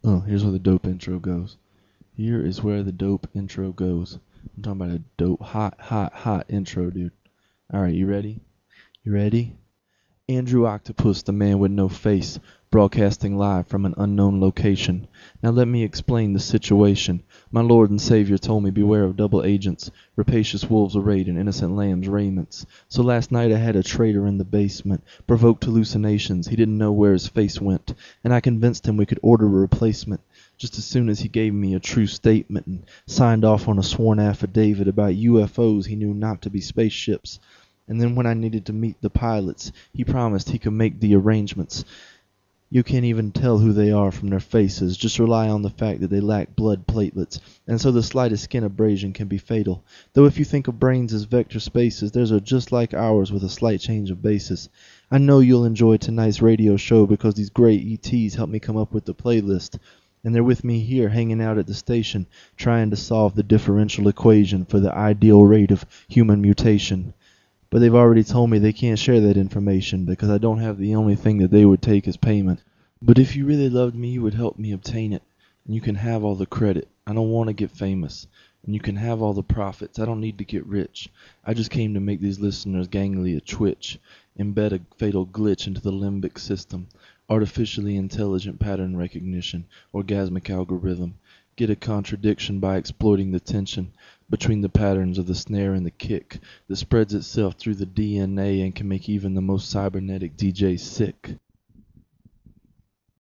Here's where the dope intro goes. Here is where the dope intro goes. I'm talking about a dope, hot intro, dude. Alright, you ready? You ready? Andrew Octopus, the man with no face, broadcasting live from an unknown location. Now let me explain the situation. My Lord and Savior told me beware of double agents, rapacious wolves arrayed in innocent lambs' raiments. So last night I had a traitor in the basement, provoked hallucinations, he didn't know where his face went, and I convinced him we could order a replacement, just as soon as he gave me a true statement and signed off on a sworn affidavit about UFOs he knew not to be spaceships. And then when I needed to meet the pilots, he promised he could make the arrangements. You can't even tell who they are from their faces, just rely on the fact that they lack blood platelets, and so the slightest skin abrasion can be fatal. Though if you think of brains as vector spaces, theirs are just like ours with a slight change of basis. I know you'll enjoy tonight's radio show because these great ETs helped me come up with the playlist, and they're with me here hanging out at the station, trying to solve the differential equation for the ideal rate of human mutation. But they've already told me they can't share that information because I don't have the only thing that they would take as payment. But if you really loved me, you would help me obtain it, and you can have all the credit. I don't want to get famous, and you can have all the profits. I don't need to get rich. I just came to make these listeners' ganglia twitch, embed a fatal glitch into the limbic system, artificially intelligent pattern recognition, orgasmic algorithm, get a contradiction by exploiting the tension between the patterns of the snare and the kick that spreads itself through the DNA and can make even the most cybernetic DJ sick.